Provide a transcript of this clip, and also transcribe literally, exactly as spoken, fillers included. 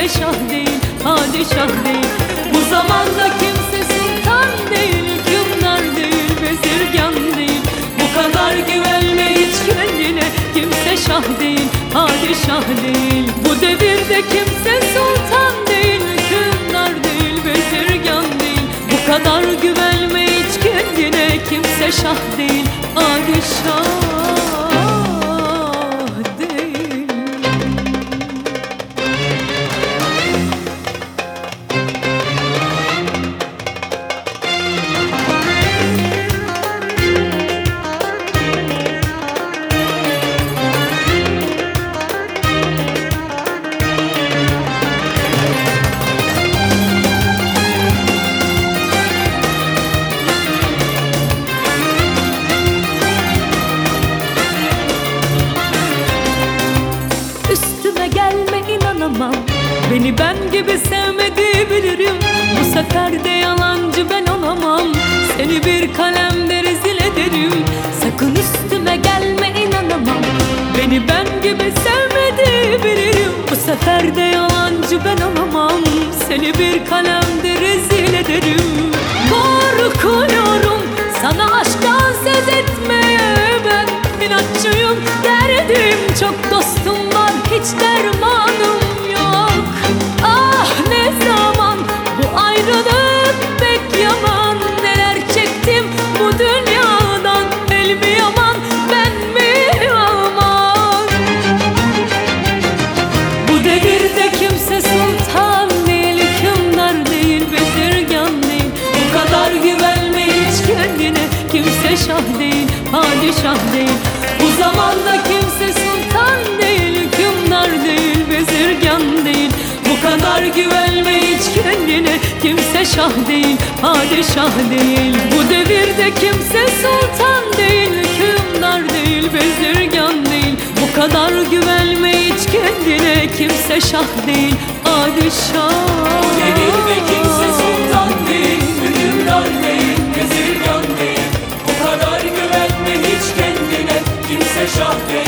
kimse şah değil, padişah değil. Bu zamanda kimse sultan değil, hükümdar değil, bezirgan değil. Bu kadar güvenme hiç kendine, kimse şah değil, padişah değil. Bu devirde kimse sultan değil, hükümdar değil, bezirgan değil. Bu kadar güvenme hiç kendine, kimse şah değil, padişah değil. Üstüme gelme, inanamam. Beni ben gibi sevmediği bilirim. Bu sefer de yalancı ben olamam. Seni bir kalemde rezil ederim. Sakın üstüme gelme, inanamam. Beni ben gibi sevmediği bilirim. Bu sefer de yalancı ben olamam. Seni bir kalemde rezil ederim. Korkuyorum sana aşktan söz etmeye. Ben inatçıyım, derdim çok, dostum var, hiç dermanım yok. Ah ne zaman bu ayrılık pek yaman. Neler çektim bu dünyadan, el mi yaman, ben mi yaman. Bu devirde kimse sultan değil, hükümdar değil, bezirgan değil. Bu kadar güvenme hiç kendine, kimse şah değil, padişah değil. Bu zamanda kimse sultan değil, hükümdar değil, bezirgan değil. Bu kadar güvenme hiç kendine, kimse şah değil, padişah değil. Bu devirde kimse sultan değil, hükümdar değil, bezirgan değil. Bu kadar güvenme hiç kendine, kimse şah değil, padişah. Bu devirde kimse sultan değil, hükümdar değil, bezirgan değil. Bu kadar güvenme hiç kendine, kimse şah değil.